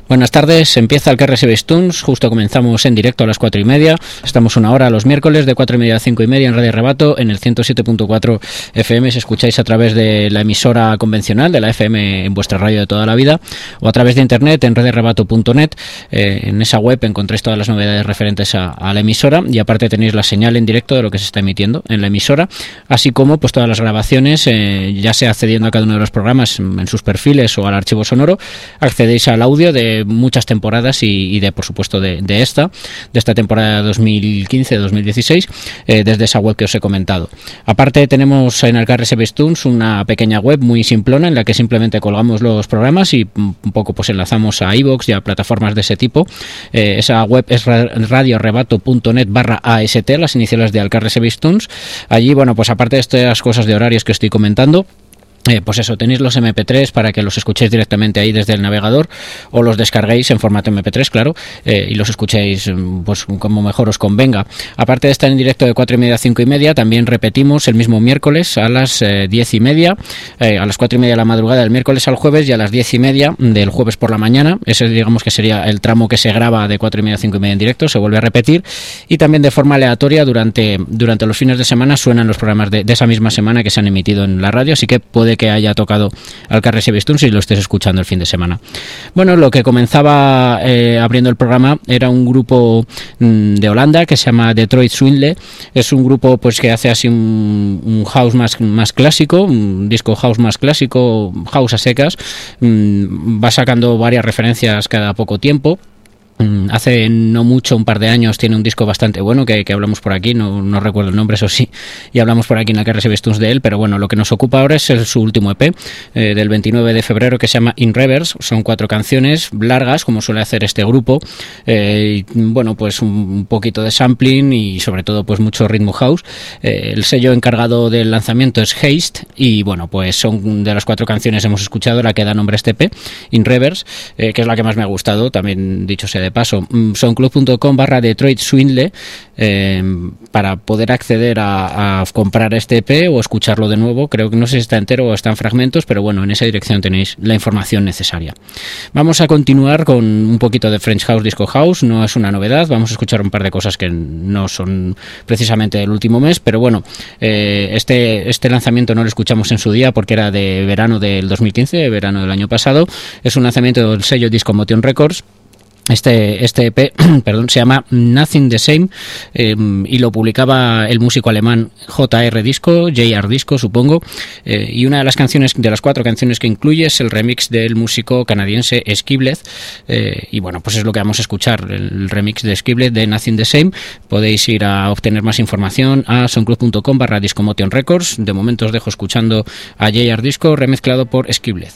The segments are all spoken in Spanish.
Buenas tardes, empieza el KRS Tunes, justo comenzamos en directo a las 4:30, estamos una hora los miércoles de 4:30 a 5:30 en Radio Rebato, en el 107.4 FM, si escucháis a través de la emisora convencional, de la FM en vuestra radio de toda la vida, o a través de internet en radiorebato.net, en esa web encontráis todas las novedades referentes a la emisora, y aparte tenéis la señal en directo de lo que se está emitiendo en la emisora, así como pues todas las grabaciones, ya sea accediendo a cada uno de los programas en sus perfiles o al archivo sonoro, accedéis al audio de muchas temporadas y de, por supuesto, de esta temporada 2015-2016, desde esa web que os he comentado. Aparte tenemos en el KRS Tunes una pequeña web muy simplona en la que simplemente colgamos los programas y un poco pues enlazamos a iVoox y a plataformas de ese tipo. Esa web es radiorebato.net/AST, las iniciales de KRS Tunes. Allí, bueno, pues aparte de estas cosas de horarios que estoy comentando, pues eso, tenéis los MP3 para que los escuchéis directamente ahí desde el navegador o los descarguéis en formato MP3, claro, y los escuchéis pues como mejor os convenga. Aparte de estar en directo de 4:30 a 5:30, también repetimos el mismo miércoles a las 10:30, a las 4:30 de la madrugada del miércoles al jueves y a las 10:30 del jueves por la mañana. Ese, digamos, que sería el tramo que se graba de 4:30 a 5:30 en directo, se vuelve a repetir, y también de forma aleatoria durante los fines de semana suenan los programas de esa misma semana que se han emitido en la radio, así que puede que haya tocado al KRS Tunes y lo estés escuchando el fin de semana. Bueno, lo que comenzaba abriendo el programa era un grupo de Holanda que se llama Detroit Swindle. Es un grupo pues que hace así un house más clásico, un disco house más clásico, house a secas. Va sacando varias referencias cada poco tiempo. Hace no mucho, un par de años, tiene un disco bastante bueno que hablamos por aquí, no recuerdo el nombre, eso sí, y hablamos por aquí en la KRS Tunes de él, pero bueno, lo que nos ocupa ahora es su último EP del 29 de febrero que se llama In Reverse. Son 4 canciones largas, como suele hacer este grupo, bueno, pues un poquito de sampling y sobre todo pues mucho ritmo house. El sello encargado del lanzamiento es Haste, y bueno, pues son de las 4 canciones hemos escuchado la que da nombre a este EP, In Reverse, que es la que más me ha gustado, también dicho sea de paso. Soundcloud.com/Detroit Swindle, para poder acceder a comprar este EP o escucharlo de nuevo. Creo que no sé si está entero o está en fragmentos, pero bueno, en esa dirección tenéis la información necesaria. Vamos a continuar con un poquito de French House, Disco House. No es una novedad, vamos a escuchar un par de cosas que no son precisamente del último mes, pero bueno, este lanzamiento no lo escuchamos en su día porque era de verano del 2015, verano del año pasado. Es un lanzamiento del sello Discomotion Records. Este EP se llama Nothing the Same, y lo publicaba el músico alemán JR Disco, supongo, y una de las canciones, de las 4 canciones que incluye, es el remix del músico canadiense Skiblet, y bueno, pues es lo que vamos a escuchar, el remix de Skiblet de Nothing the Same. Podéis ir a obtener más información a soundcloud.com/Discomotion Records. De momento os dejo escuchando a JR Disco remezclado por Skiblet.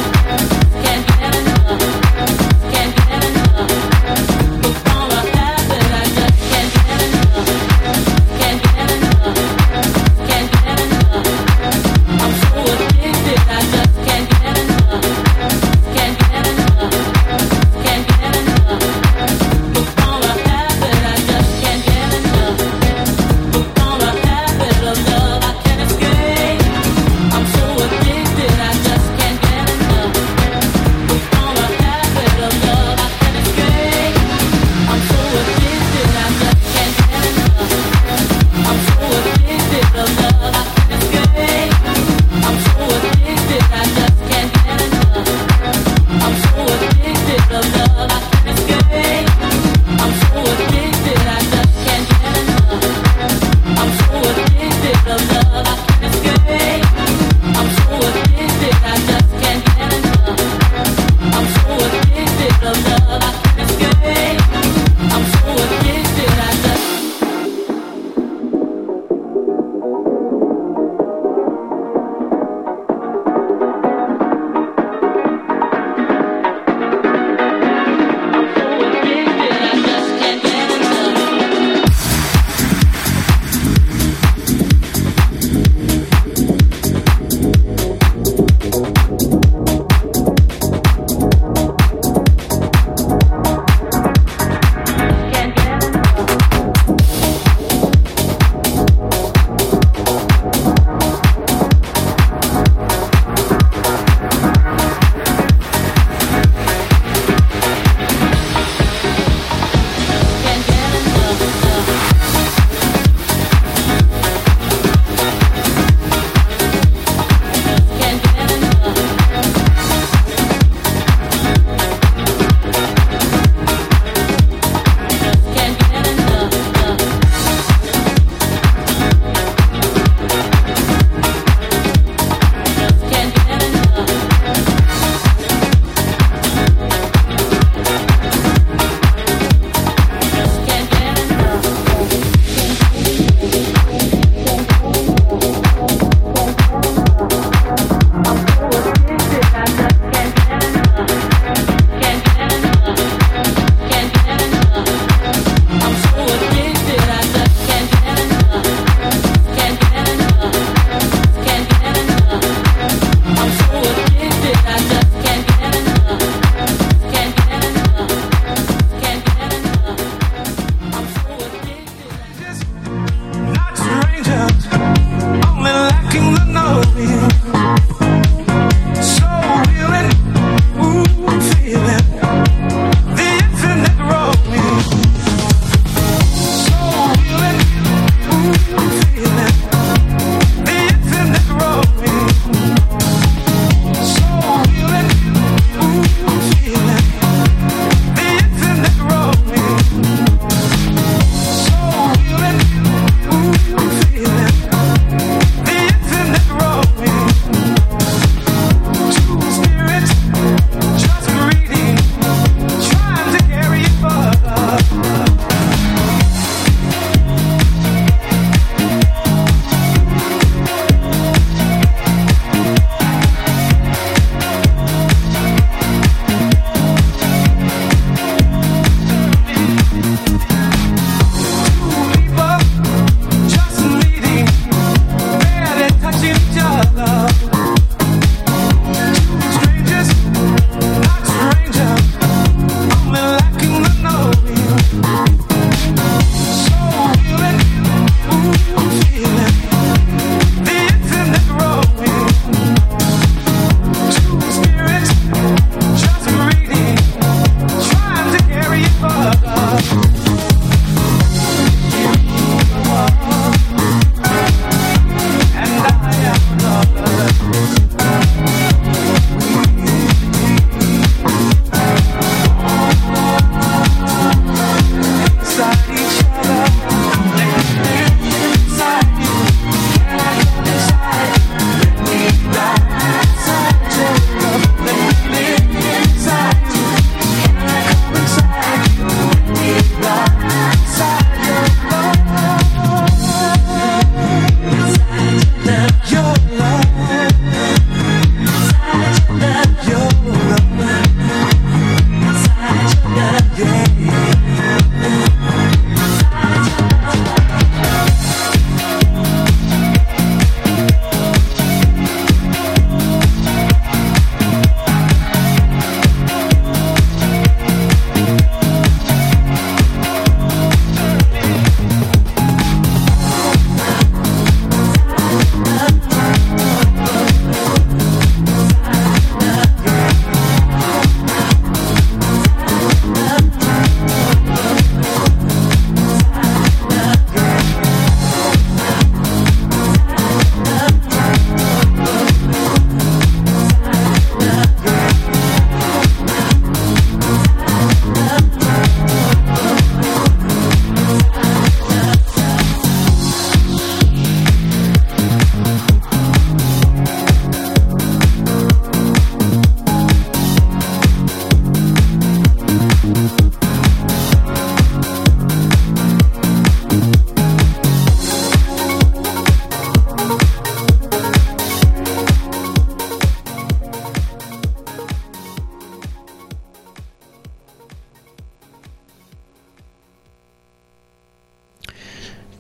Happen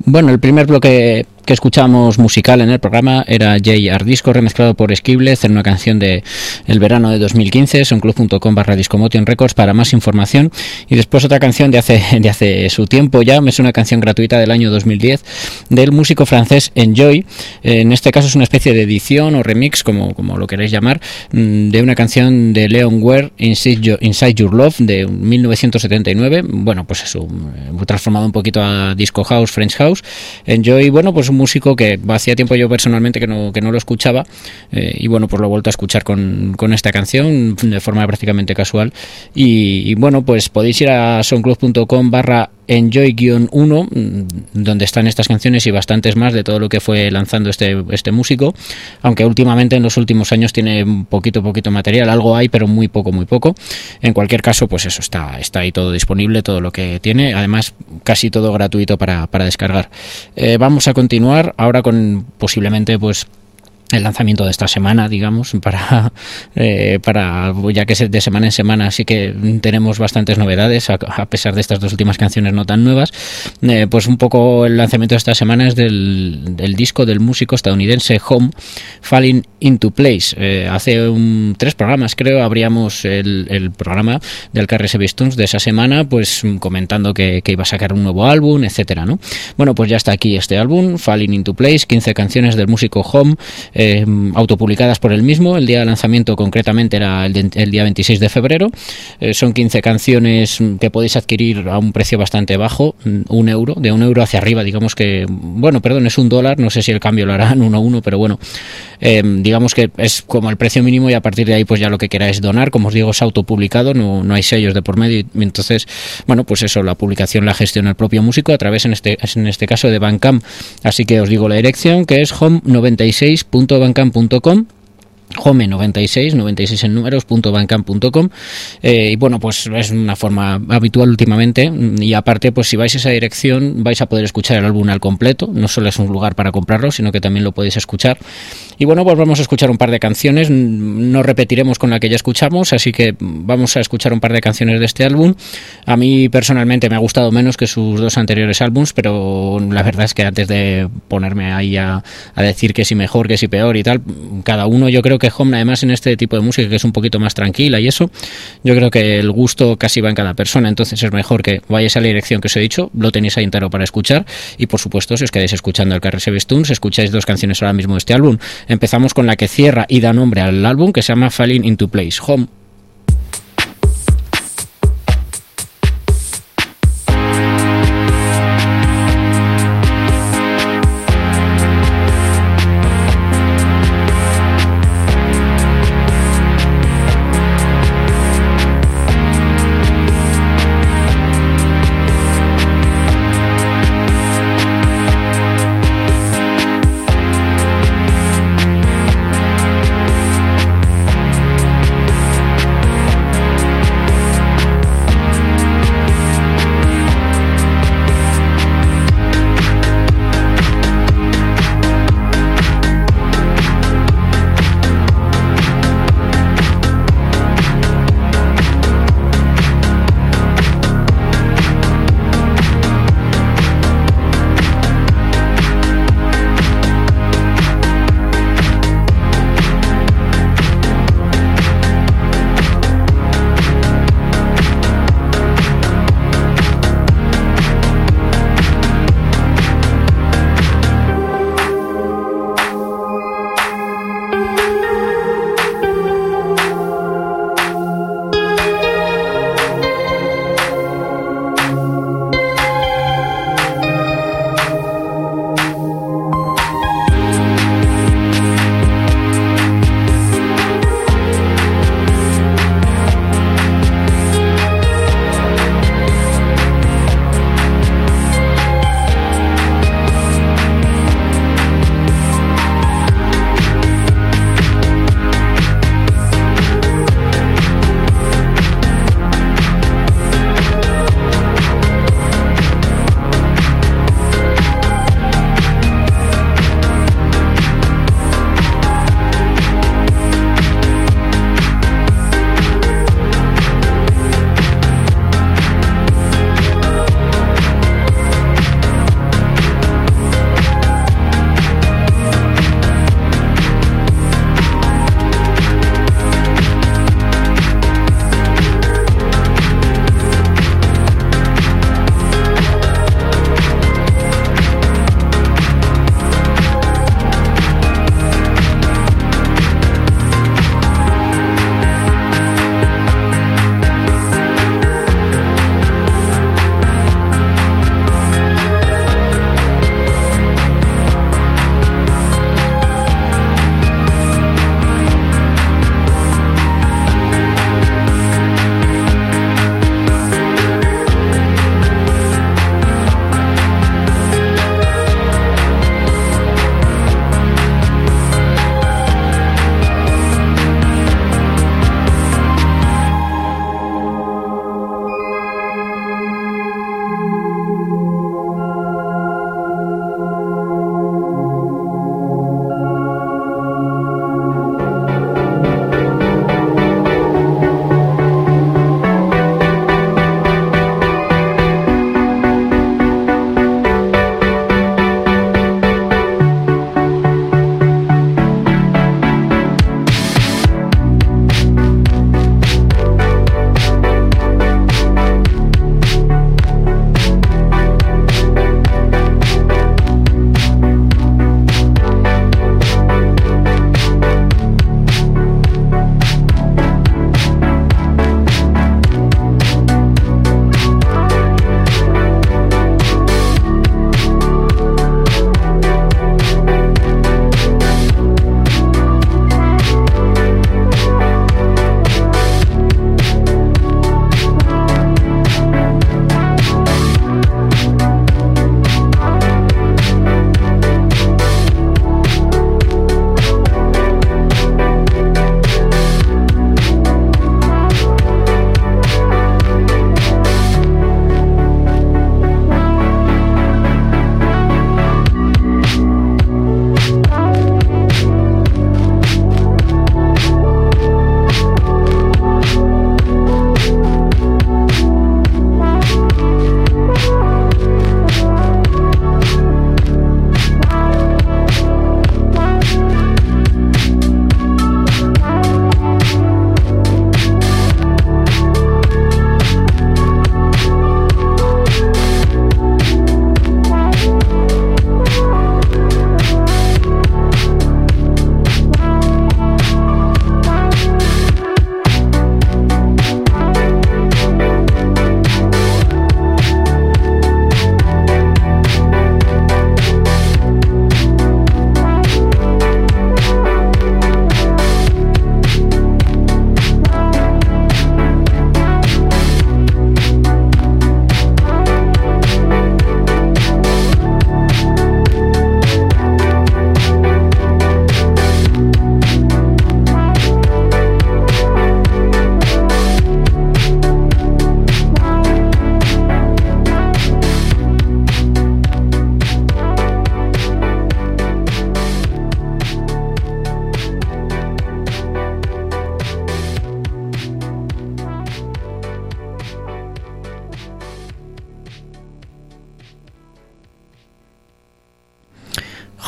Bueno, el primer bloque que escuchamos musical en el programa era J.R. Disco, remezclado por Skibleth en una canción de el verano de 2015, sonclub.com/Discomotion Records para más información. Y después otra canción de hace su tiempo ya, es una canción gratuita del año 2010 del músico francés Enjoy. En este caso es una especie de edición o remix, como lo queréis llamar, de una canción de Leon Ware, Inside Your Love, de 1979. Bueno, pues eso, transformado un poquito a disco house, French house. Enjoy, bueno, pues un músico que hacía tiempo yo personalmente que no lo escuchaba, y bueno, pues lo he vuelto a escuchar con esta canción de forma prácticamente casual. Y bueno, pues podéis ir a soundcloud.com/enjoy-1, donde están estas canciones y bastantes más de todo lo que fue lanzando este músico, aunque últimamente en los últimos años tiene un poquito material, algo hay, pero muy poco. En cualquier caso, pues eso, está ahí todo disponible, todo lo que tiene, además casi todo gratuito para descargar. Vamos a continuar ahora con posiblemente pues el lanzamiento de esta semana, digamos, para ya que es de semana en semana, así que tenemos bastantes novedades, a pesar de estas dos últimas canciones no tan nuevas. Pues un poco el lanzamiento de esta semana es del disco del músico estadounidense Home, Falling Into Place. Hace 3 programas, creo, abríamos el programa del KRS Bestunes de esa semana, pues comentando que iba a sacar un nuevo álbum, etcétera, ¿no? Bueno, pues ya está aquí este álbum, Falling Into Place, 15 canciones del músico Home, autopublicadas por él mismo. El día de lanzamiento concretamente era el día 26 de febrero. Son 15 canciones que podéis adquirir a un precio bastante bajo, €1, de €1 hacia arriba, digamos que, bueno, perdón, es $1, no sé si el cambio lo harán 1 a 1, pero bueno, digamos que es como el precio mínimo, y a partir de ahí pues ya lo que queráis donar. Como os digo, es autopublicado, no hay sellos de por medio, y entonces, bueno, pues eso, la publicación la gestiona el propio músico a través, en este caso, de Bandcamp. Así que os digo la dirección, que es home96.bandcamp.com, home96 en números.bandcamp.com, y bueno, pues es una forma habitual últimamente, y aparte, pues si vais a esa dirección vais a poder escuchar el álbum al completo. No solo es un lugar para comprarlo, sino que también lo podéis escuchar. Y bueno, pues vamos a escuchar un par de canciones, no repetiremos con la que ya escuchamos, así que vamos a escuchar un par de canciones de este álbum. A mí personalmente me ha gustado menos que sus 2 anteriores álbums, pero la verdad es que antes de ponerme ahí a decir que si mejor, que si peor y tal, cada uno, yo creo que Home, además en este tipo de música que es un poquito más tranquila y eso, yo creo que el gusto casi va en cada persona, entonces es mejor que vayáis a la dirección que os he dicho, lo tenéis ahí entero para escuchar, y por supuesto, si os quedáis escuchando el KRS Bestunes, escucháis 2 canciones ahora mismo de este álbum. Empezamos con la que cierra y da nombre al álbum, que se llama Falling Into Place, Home.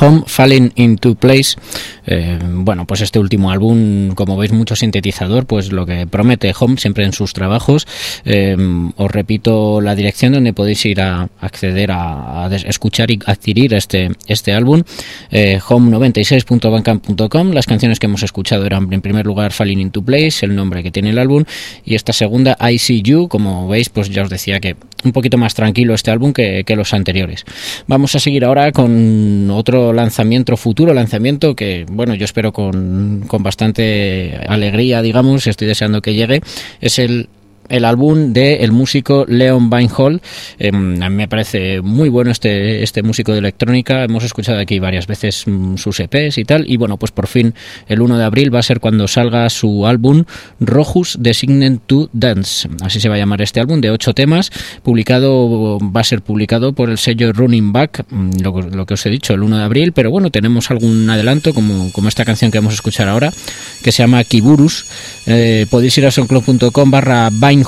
Home Falling Into Place. Bueno, pues este último álbum, como veis, mucho sintetizador, pues lo que promete Home siempre en sus trabajos. Os repito la dirección donde podéis ir a acceder a escuchar y adquirir este álbum, home96.bandcamp.com. Las canciones que hemos escuchado eran, en primer lugar, Falling Into Place, el nombre que tiene el álbum, y esta segunda, I See You. Como veis, pues ya os decía que un poquito más tranquilo este álbum que los anteriores. Vamos a seguir ahora con otro futuro lanzamiento que, bueno, yo espero con bastante alegría, digamos, estoy deseando que llegue. Es el álbum del músico Leon Vynehall. A mí me parece muy bueno este músico de electrónica. Hemos escuchado aquí varias veces sus EPs y tal, y bueno, pues por fin el 1 de abril va a ser cuando salga su álbum Rohus Designed to Dance, así se va a llamar este álbum de 8 temas, va a ser publicado por el sello Running Back, lo que os he dicho, el 1 de abril, pero bueno, tenemos algún adelanto como esta canción que vamos a escuchar ahora, que se llama Kiburus. Podéis ir a soundcloud.com/Vynehall,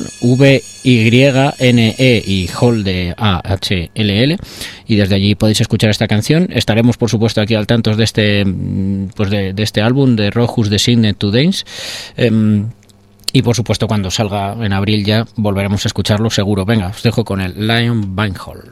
Vyne y Hall de AHLL, y desde allí podéis escuchar esta canción. Estaremos, por supuesto, aquí al tanto de este álbum de Rohus Designed to Dance, y por supuesto cuando salga en abril ya volveremos a escucharlo seguro. Venga, os dejo con el Leon Vynehall.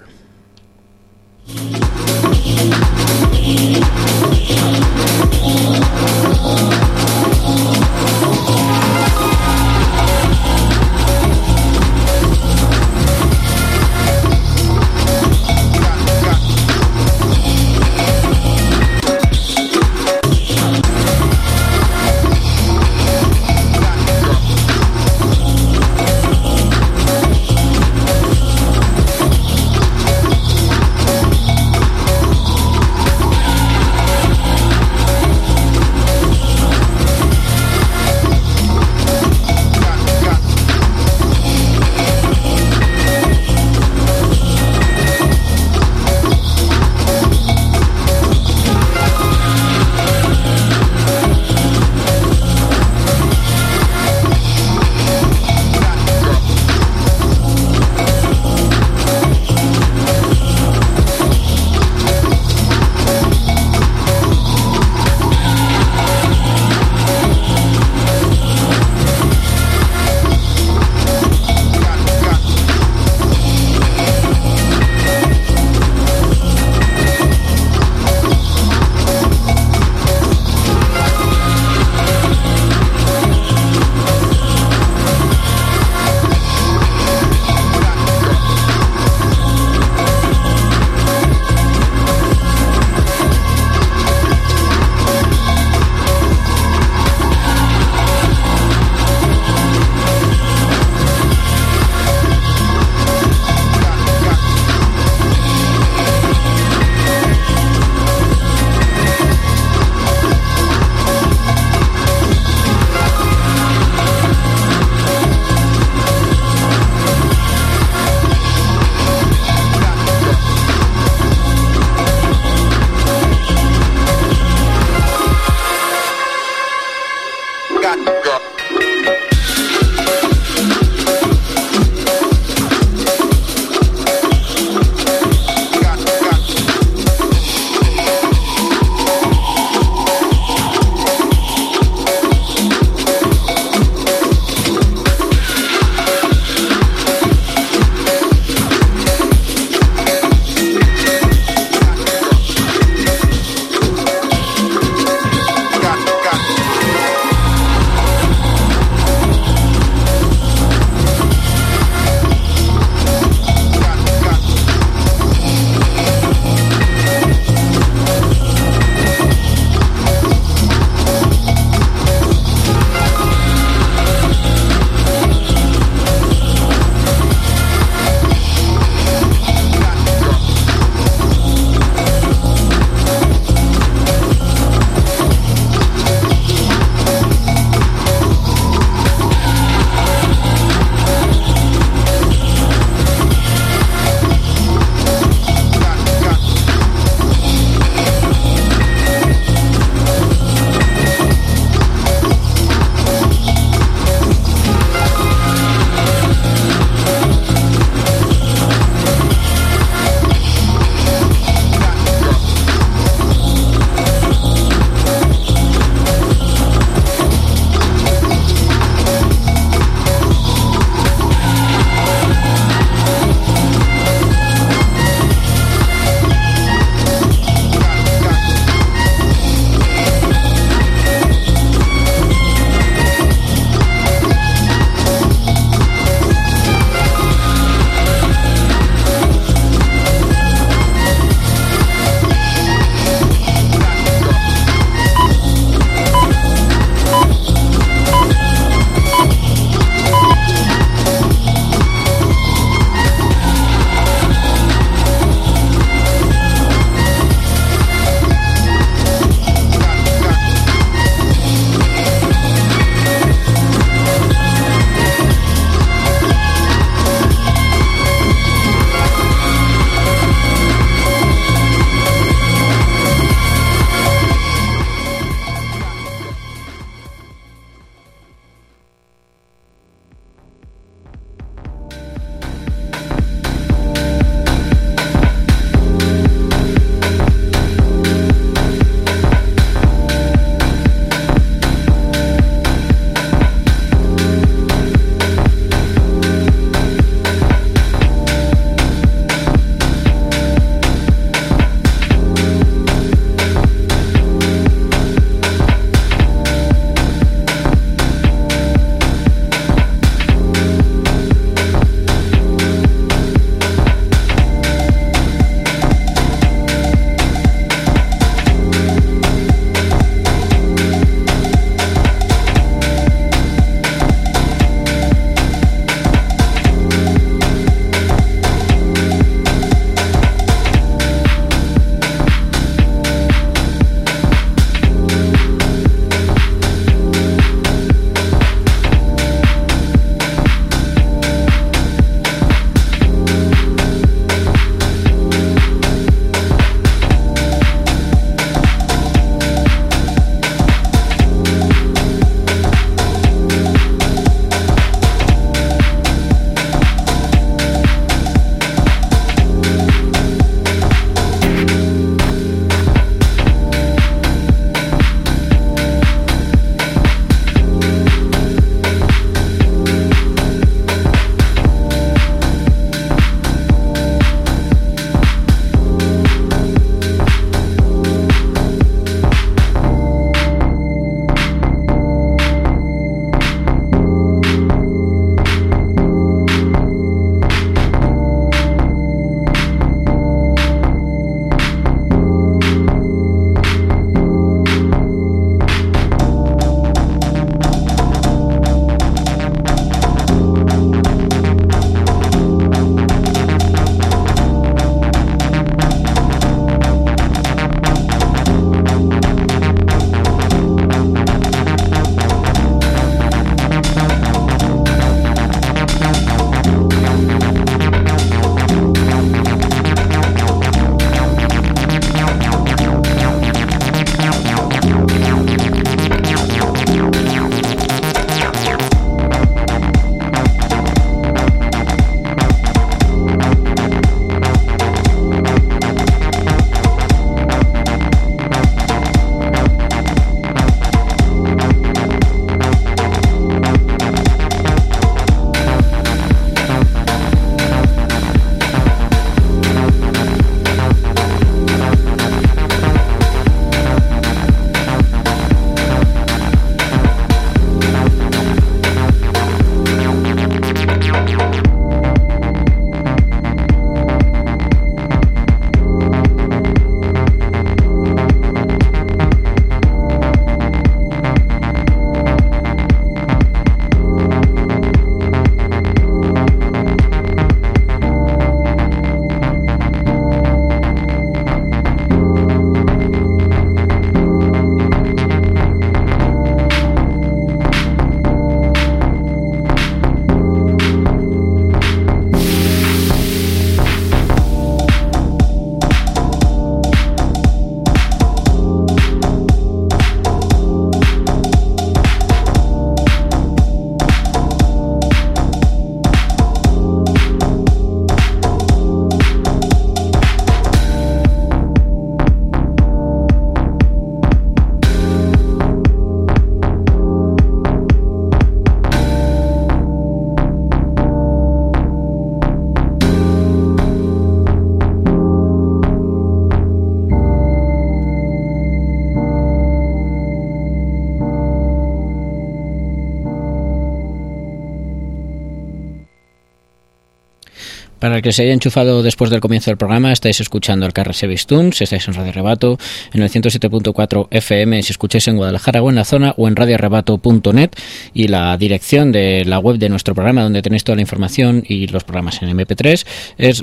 Para el que se haya enchufado después del comienzo del programa, estáis escuchando el KRS Bestuns, estáis en Radio Arrebato, en el 107.4 FM, si escucháis en Guadalajara o en la zona, o en radioarrebato.net, y la dirección de la web de nuestro programa, donde tenéis toda la información y los programas en MP3, es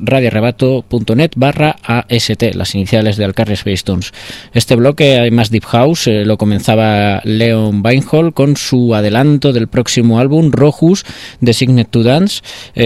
radioarrebato.net/AST, las iniciales de KRS Bestuns. Este bloque, hay más Deep House, lo comenzaba Leon Veinhold con su adelanto del próximo álbum, Rohus, Designed to Dance,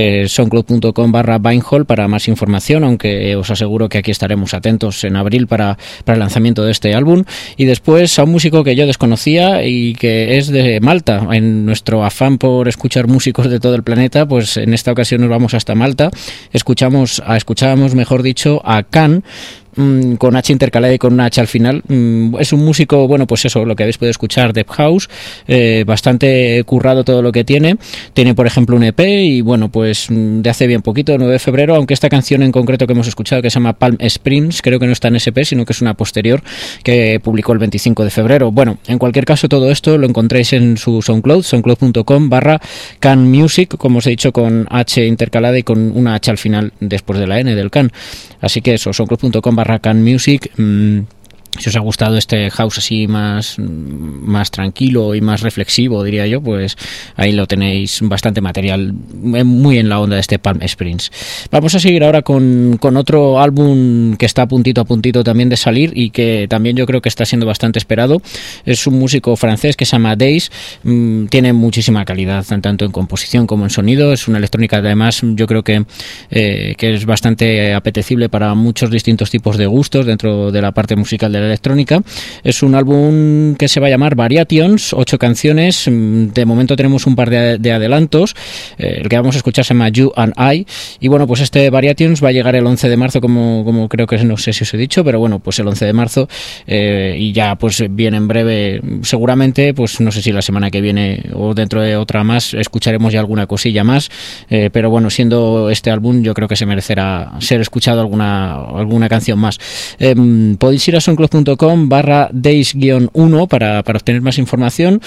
soundcloud.com/Veinhold para más información, aunque os aseguro que aquí estaremos atentos en abril para el lanzamiento de este álbum. Y después a un músico que yo desconocía y que es de Malta. En nuestro afán por escuchar músicos de todo el planeta, pues en esta ocasión nos vamos hasta Malta. Escuchábamos, mejor dicho, a Can, con H intercalada y con una H al final. Es un músico, bueno, pues eso, lo que habéis podido escuchar, Deep House, bastante currado todo lo que tiene, por ejemplo un EP, y bueno, pues de hace bien poquito, 9 de febrero, aunque esta canción en concreto que hemos escuchado, que se llama Palm Springs, creo que no está en SP, sino que es una posterior que publicó el 25 de febrero. Bueno, en cualquier caso, todo esto lo encontráis en su SoundCloud, soundcloud.com/CanMusic, como os he dicho, con H intercalada y con una H al final después de la N del Can. Así que eso, soundcloud.com/CanMusic. Si os ha gustado este house así más tranquilo y más reflexivo, diría yo, pues ahí lo tenéis, bastante material, muy en la onda de este Palm Springs. Vamos a seguir ahora con otro álbum que está a puntito también de salir y que también yo creo que está siendo bastante esperado. Es un músico francés que se llama Days. Tiene muchísima calidad, tanto en composición como en sonido. Es una electrónica, además, yo creo que es bastante apetecible para muchos distintos tipos de gustos dentro de la parte musical de la electrónica. Es un álbum que se va a llamar Variations, 8 canciones. De momento tenemos un par de adelantos. El que vamos a escuchar se llama You and I, y bueno, pues este Variations va a llegar el 11 de marzo, como creo que, no sé si os he dicho, pero bueno, pues el 11 de marzo, y ya pues viene en breve, seguramente, pues no sé si la semana que viene o dentro de otra más escucharemos ya alguna cosilla más, pero bueno, siendo este álbum, yo creo que se merecerá ser escuchado alguna canción más. Podéis ir a soundcloud.com/days-1 para obtener más información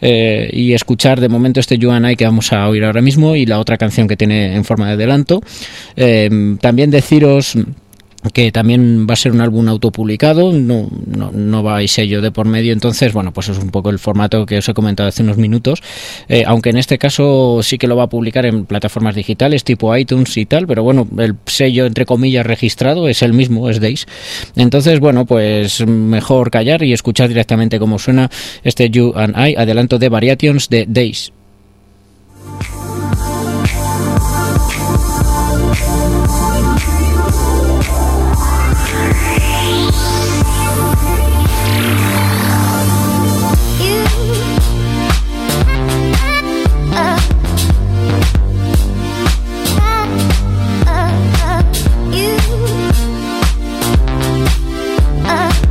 y escuchar de momento este You and I que vamos a oír ahora mismo, y la otra canción que tiene en forma de adelanto. También deciros que también va a ser un álbum autopublicado, no va a ir sello de por medio, entonces bueno, pues es un poco el formato que os he comentado hace unos minutos, aunque en este caso sí que lo va a publicar en plataformas digitales tipo iTunes y tal, pero bueno, el sello entre comillas registrado es el mismo, es Days. Entonces bueno, pues mejor callar y escuchar directamente cómo suena este You and I, adelanto de Variations de Days.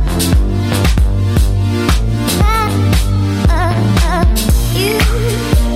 You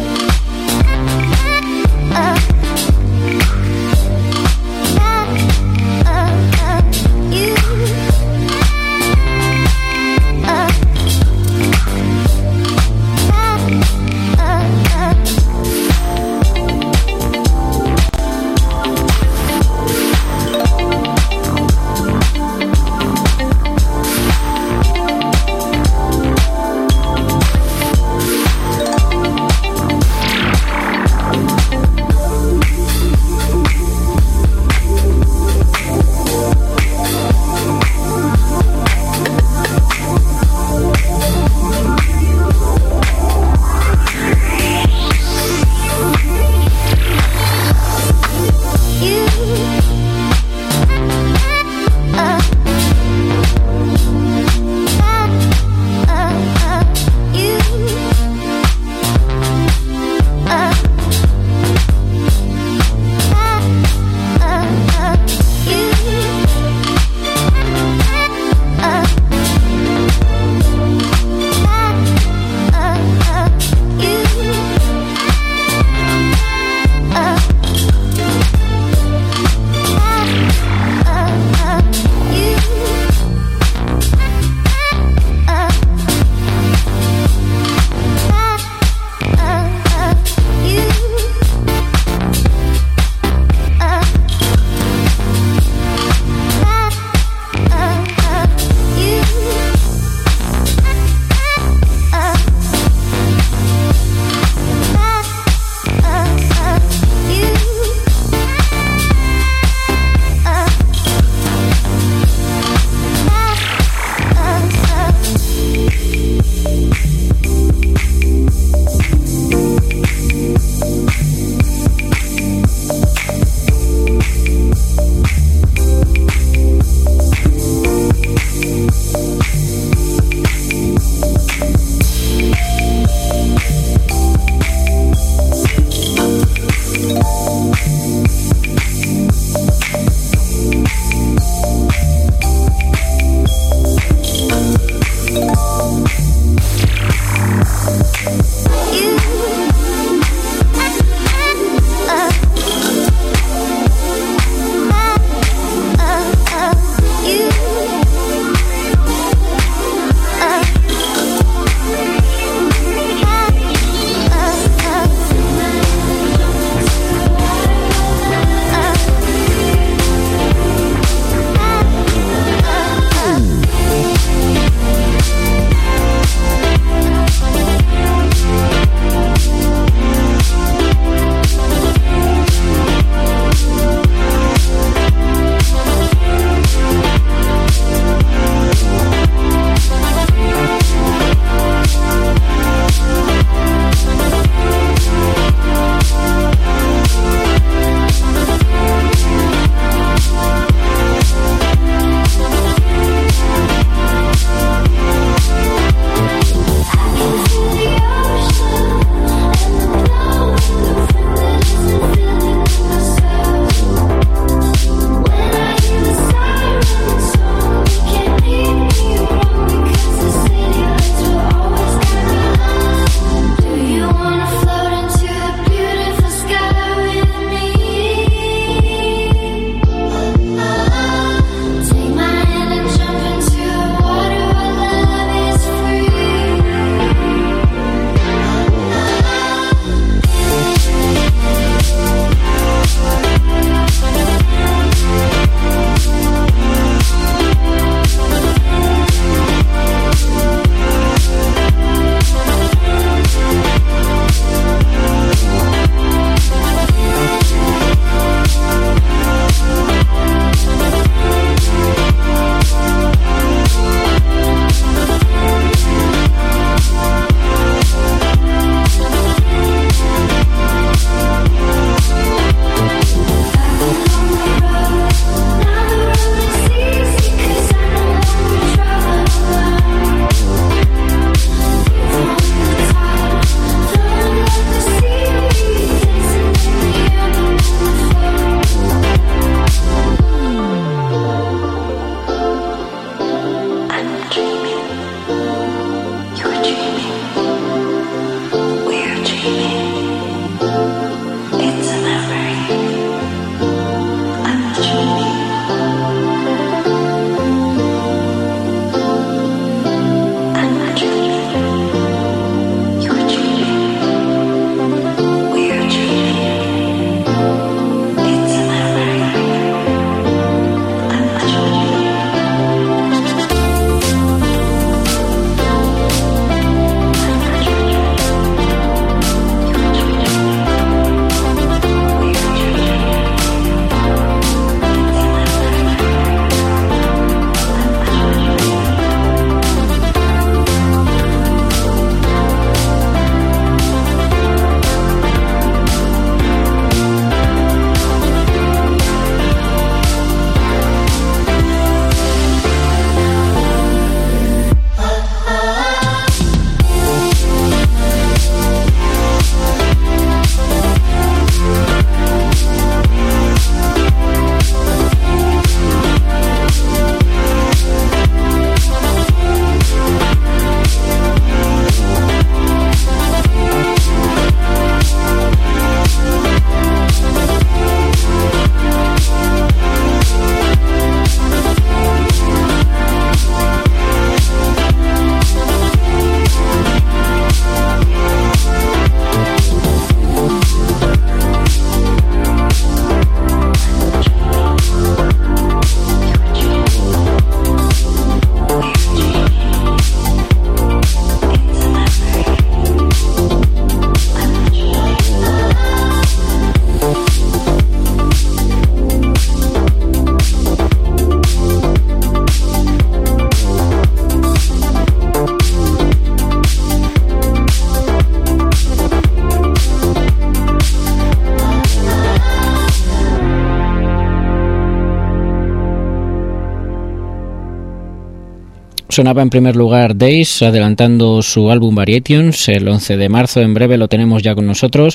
Sonaba en primer lugar Days, adelantando su álbum Variations el 11 de marzo. En breve lo tenemos ya con nosotros,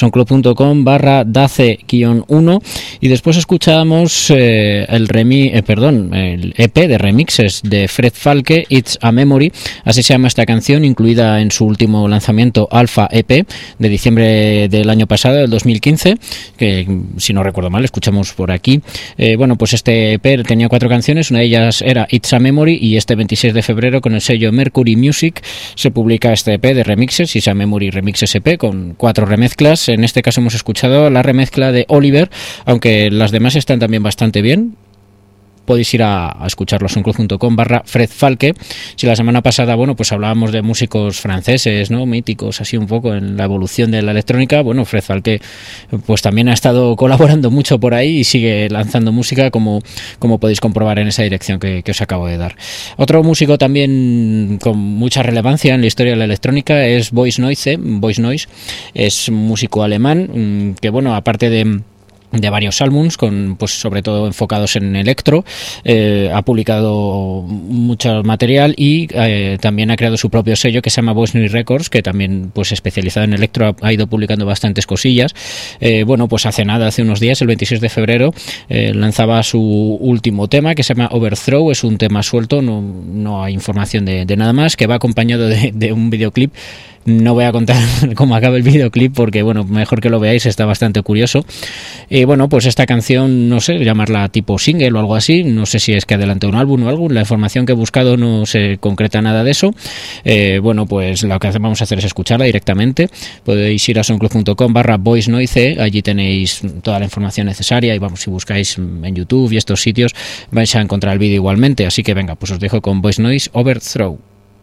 soundcloud.com/dace-1. Y después escuchábamos el EP de remixes de Fred Falke, It's a Memory, así se llama esta canción, incluida en su último lanzamiento Alpha EP de diciembre del año pasado, del 2015, que si no recuerdo mal escuchamos por aquí. Bueno, pues este EP tenía 4 canciones, una de ellas era It's a Memory, y este 26 de febrero con el sello Mercury Music se publica este EP de remixes, It's a Memory Remixes EP, con 4 remezclas. En este caso hemos escuchado la remezcla de Oliver, aunque las demás están también bastante bien. Podéis ir a escucharlo, soundcloud.com/Fred Falke. Si la semana pasada, bueno, pues hablábamos de músicos franceses, ¿no?, míticos, así un poco en la evolución de la electrónica, bueno, Fred Falke pues también ha estado colaborando mucho por ahí y sigue lanzando música, como podéis comprobar en esa dirección que os acabo de dar. Otro músico también con mucha relevancia en la historia de la electrónica es Voice Noise. Voice Noise es un músico alemán que, bueno, aparte de varios álbums, pues sobre todo enfocados en electro, ha publicado mucho material y también ha creado su propio sello que se llama Voice Noise Records, que también, pues especializado en electro, ha ido publicando bastantes cosillas. Bueno, pues hace unos días, el 26 de febrero, lanzaba su último tema, que se llama Overthrow. Es un tema suelto, no hay información de nada más, que va acompañado de un videoclip. No voy a contar cómo acaba el videoclip porque, bueno, mejor que lo veáis, está bastante curioso. Bueno, pues esta canción, no sé, llamarla tipo single o algo así, no sé si es que adelante un álbum o algo, la información que he buscado no se concreta nada de eso. Bueno, pues lo que vamos a hacer es escucharla directamente. Podéis ir a soundcloud.com/Voice Noise, allí tenéis toda la información necesaria y, vamos, si buscáis en YouTube y estos sitios vais a encontrar el vídeo igualmente. Así que venga, pues os dejo con Voice Noise, Overthrow.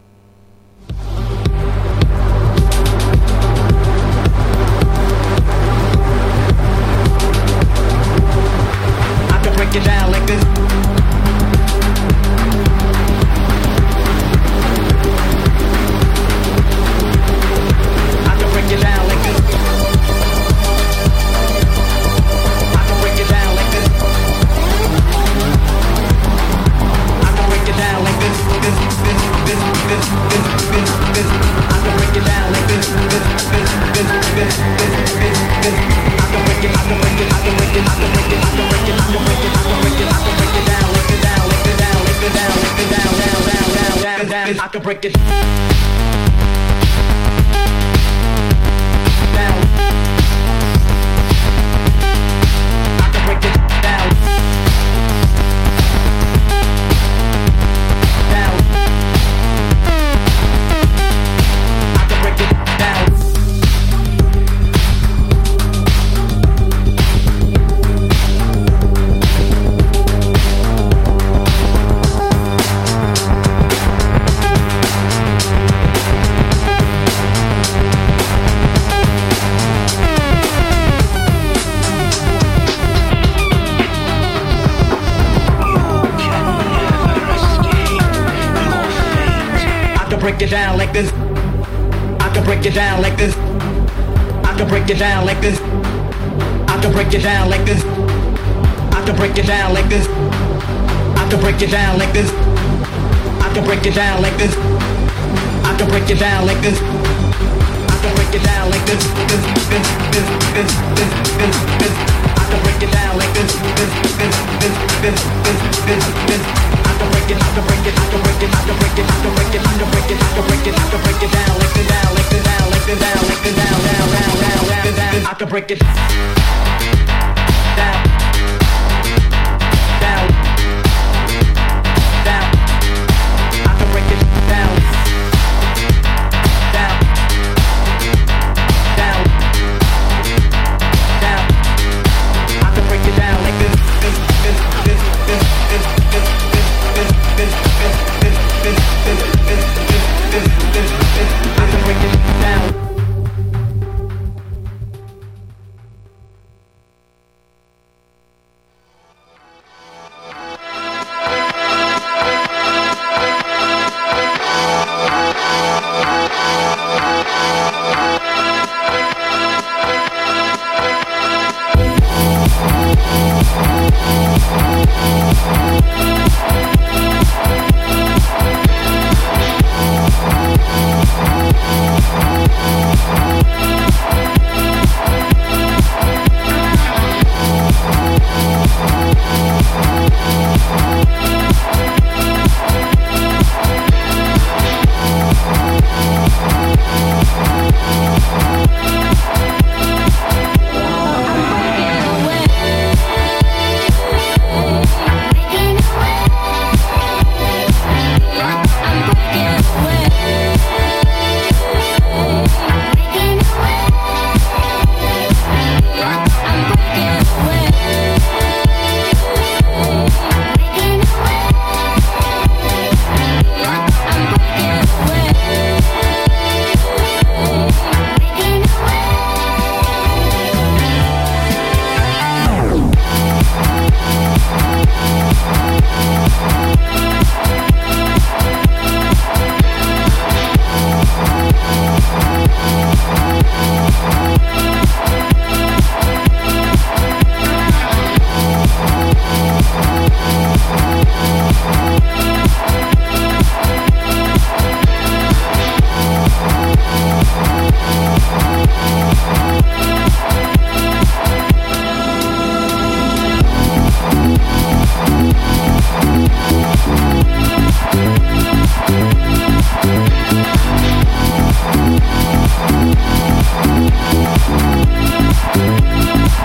Get down like this. I can break it down like this. I can break it down like this. I can break it down like this. This. I can break it down like this. This. I can break it. I can break it. I can break it. I can break it. I can break it. I can break it. I can break it. Break it down like this. I can break it down like this. I can break it down like this. I can break it down like this. I can break it down like this. I can break it down like this. I can break it down like this. I can break it down like this. I can break it down like this. I can break it down like this. I can break it. I can break it. I can break it. I can break it. I can break it. I can break it. I can break it. I can break it. I can break it down like this. Down like this. Down like this. Down like this. Down down. I can break it down.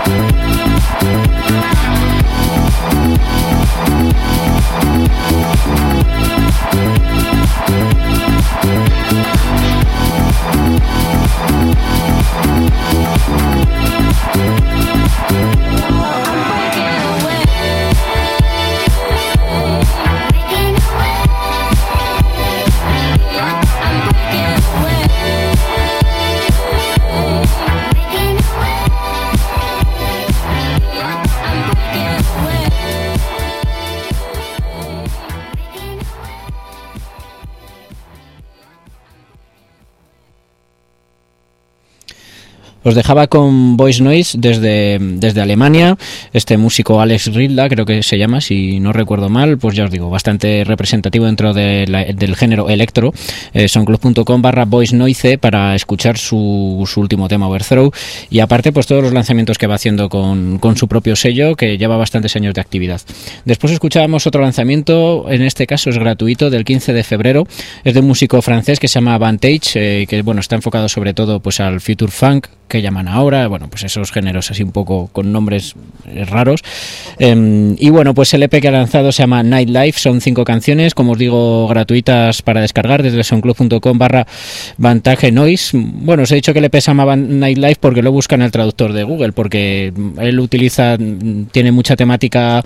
Os dejaba con Voice Noise desde Alemania, este músico Alex Ridla, creo que se llama, si no recuerdo mal, pues ya os digo, bastante representativo dentro del género electro. Soundcloud.com/Voice Noise para escuchar su último tema, Overthrow, y aparte pues todos los lanzamientos que va haciendo con su propio sello, que lleva bastantes años de actividad. Después escuchábamos otro lanzamiento, en este caso es gratuito, del 15 de febrero, es de un músico francés que se llama Vantage, que bueno, está enfocado sobre todo pues al future funk, que llaman ahora, bueno, pues esos géneros así un poco con nombres raros. Y bueno, pues el EP que ha lanzado se llama Nightlife, son 5 canciones, como os digo, gratuitas para descargar desde soundcloud.com/Vantage Noise. Bueno, os he dicho que el EP se llama Nightlife porque lo busca en el traductor de Google, porque él tiene mucha temática,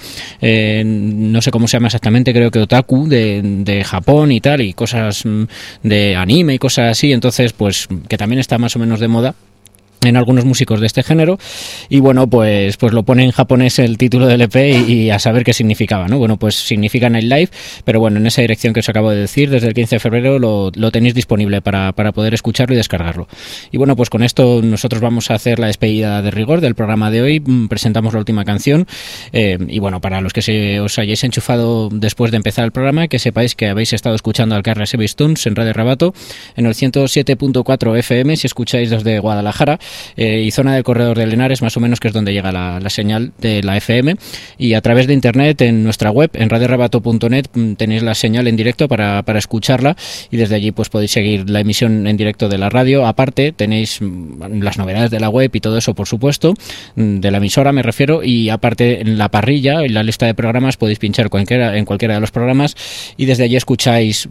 no sé cómo se llama exactamente, creo que otaku, de Japón y tal, y cosas de anime y cosas así, entonces pues que también está más o menos de moda en algunos músicos de este género, y bueno, pues lo pone en japonés el título del EP y a saber qué significaba, ¿no? Bueno, pues significa Nightlife, pero bueno, en esa dirección que os acabo de decir, desde el 15 de febrero lo tenéis disponible para poder escucharlo y descargarlo. Y bueno, pues con esto nosotros vamos a hacer la despedida de rigor del programa de hoy, presentamos la última canción, y bueno, para los que os hayáis enchufado después de empezar el programa, que sepáis que habéis estado escuchando al KRS Tunes en Radio Rabato, en el 107.4 FM, si escucháis desde Guadalajara, y zona del Corredor de Henares, más o menos, que es donde llega la señal de la FM, y a través de internet en nuestra web, en radiorabato.net, tenéis la señal en directo para escucharla, y desde allí pues podéis seguir la emisión en directo de la radio. Aparte tenéis las novedades de la web y todo eso, por supuesto, de la emisora me refiero, y aparte en la parrilla, en la lista de programas, podéis pinchar en cualquiera de los programas, y desde allí escucháis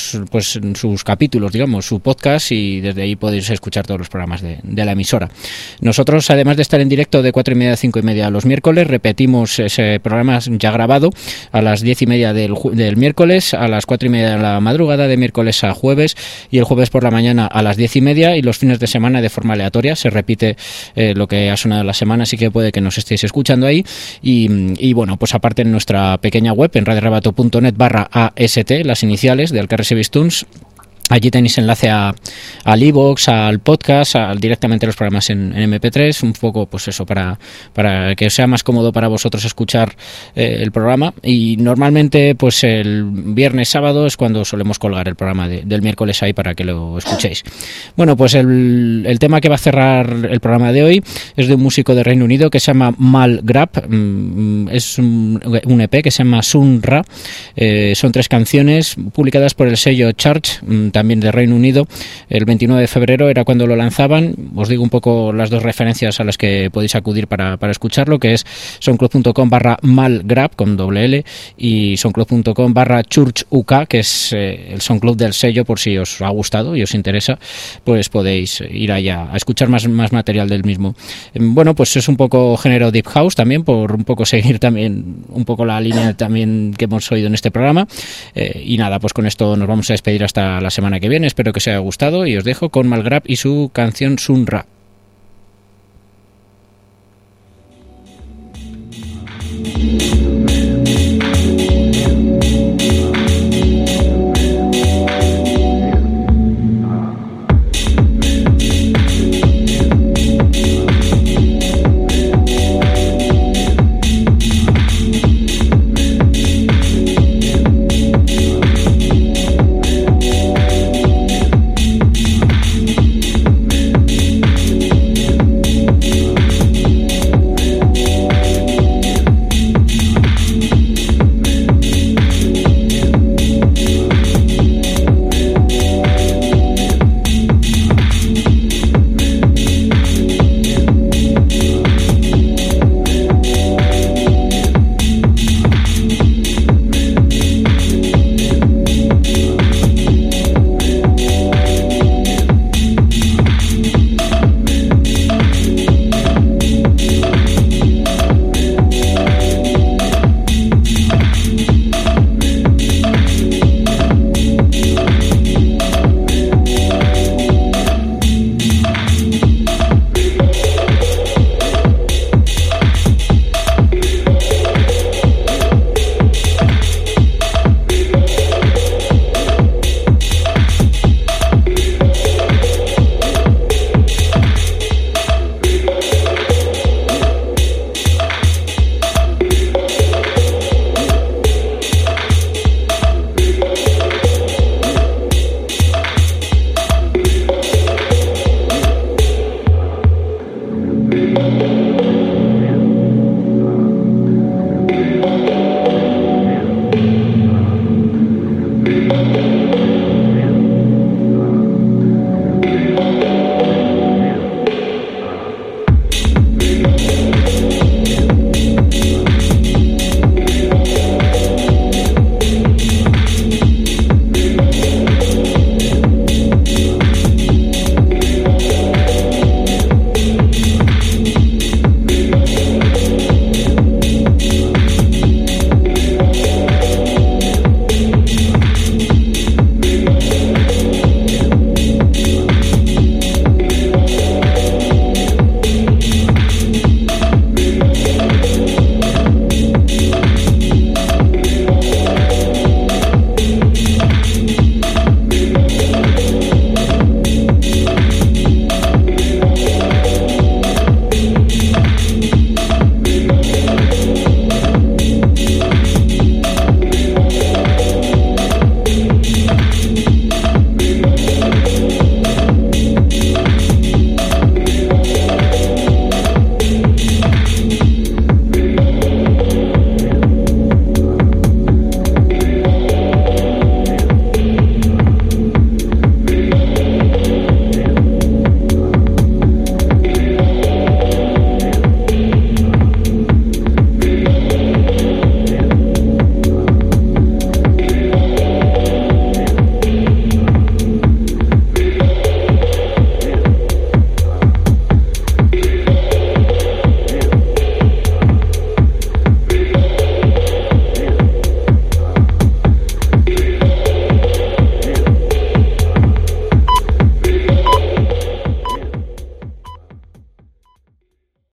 sus capítulos, digamos, su podcast, y desde ahí podéis escuchar todos los programas de la emisora. Nosotros, además de estar en directo de 4:30 a 5:30 los miércoles, repetimos ese programa ya grabado a las 10:30 del miércoles, a las 4:30 de la madrugada de miércoles a jueves, y el jueves por la mañana a las 10:30, y los fines de semana de forma aleatoria se repite lo que ha sonado la semana, así que puede que nos estéis escuchando ahí. Y bueno, pues aparte en nuestra pequeña web, en radiorabato.net/AST, las iniciales del KRS Tunes, allí tenéis enlace al iVoox, al podcast, directamente a los programas en MP3, un poco pues eso, para que os sea más cómodo para vosotros escuchar el programa. Y normalmente pues el viernes, sábado es cuando solemos colgar el programa del miércoles ahí para que lo escuchéis. Bueno, pues el tema que va a cerrar el programa de hoy es de un músico de Reino Unido que se llama Mal Grab, es un EP que se llama Sun Ra, son 3 canciones publicadas por el sello Charge, también de Reino Unido. El 29 de febrero era cuando lo lanzaban. Os digo un poco las 2 referencias a las que podéis acudir para escucharlo, que es soundcloud.com/malgrab con doble L y soundcloud.com/churchuk, que es el SoundCloud del sello, por si os ha gustado y os interesa, pues podéis ir allá a escuchar más material del mismo. Bueno, pues es un poco género Deep House también, por un poco seguir también un poco la línea también que hemos oído en este programa. Y nada, pues con esto nos vamos a despedir hasta la semana que viene. Espero que os haya gustado y os dejo con Malgrab y su canción Sun Ra.